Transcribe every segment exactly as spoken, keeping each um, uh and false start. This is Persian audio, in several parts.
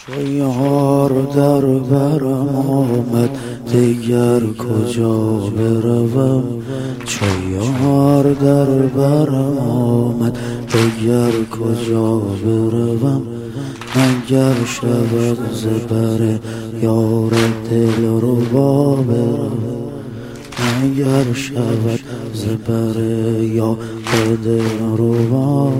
چو یار در برم آمد دیگر کجا بروم. چو یار در برم آمد دیگر کجا بروم. مگر شود ز بر یار دلربا بروم. مگر شود ز بر یار دلربا.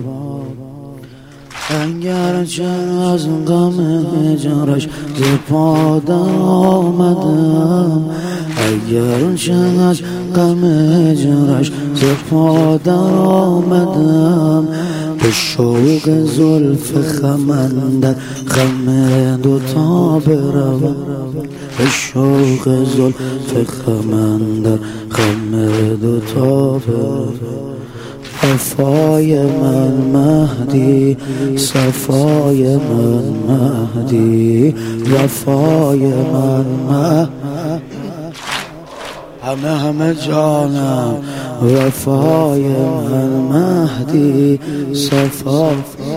اگر چه از غم هجرش ز پا در آمدم. اگر چه از غم هجرش ز پا در آمدم. به شوق زلف خم اندر خم دوتا بروم. به شوق زلف خم اندر خم دوتا بروم. وفای من مهدی، صفای من مهدی، وفای من مهدی، همه همه جانم. وفای من مهدی، صفا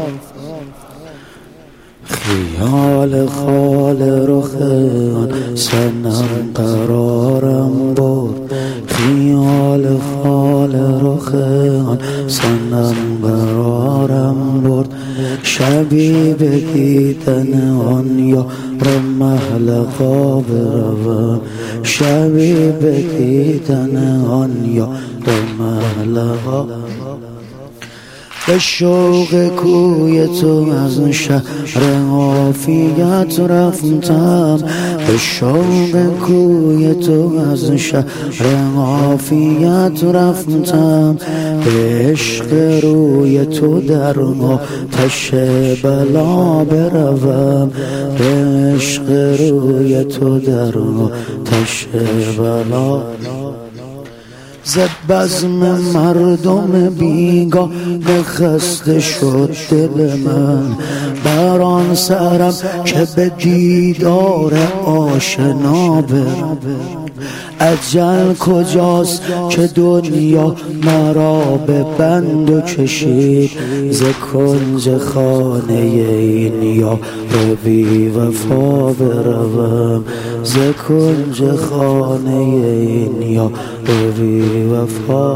خیال خال رخ آن صنم قرارم برد. خیال خال رخ آن صنم قرارم برد. شبی به دیدن آن یار محلقا بروم. شبی به دیدن آن یار محلقا. به شوق کوی تو از شهر عافیت رفتم. به شوق کوی تو از شهر عافیت رفتم. به عشق روی تو در آتش بلا بروم. به عشق روی تو در آتش بلا. ز بزم مردم بیگا به خسته شد دل من. بر آن سرم که به دیدار آشنا برم. اجل کجاست که دنیا مرا به بند کشید. ز کنج خانه این یار بی وفا بروم. ز کنج خانه این یار بی وفا.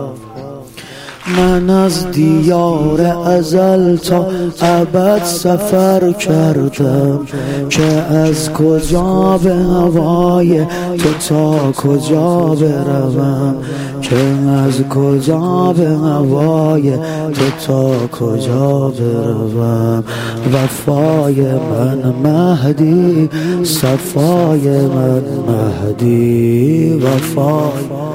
من از دیار ازل تا ابد سفر کردم. که از کجا به هوای تو تا کجا بروم. که از کجا به هوای تو تا کجا بروم. وفای من مهدی، صفای من مهدی، وفای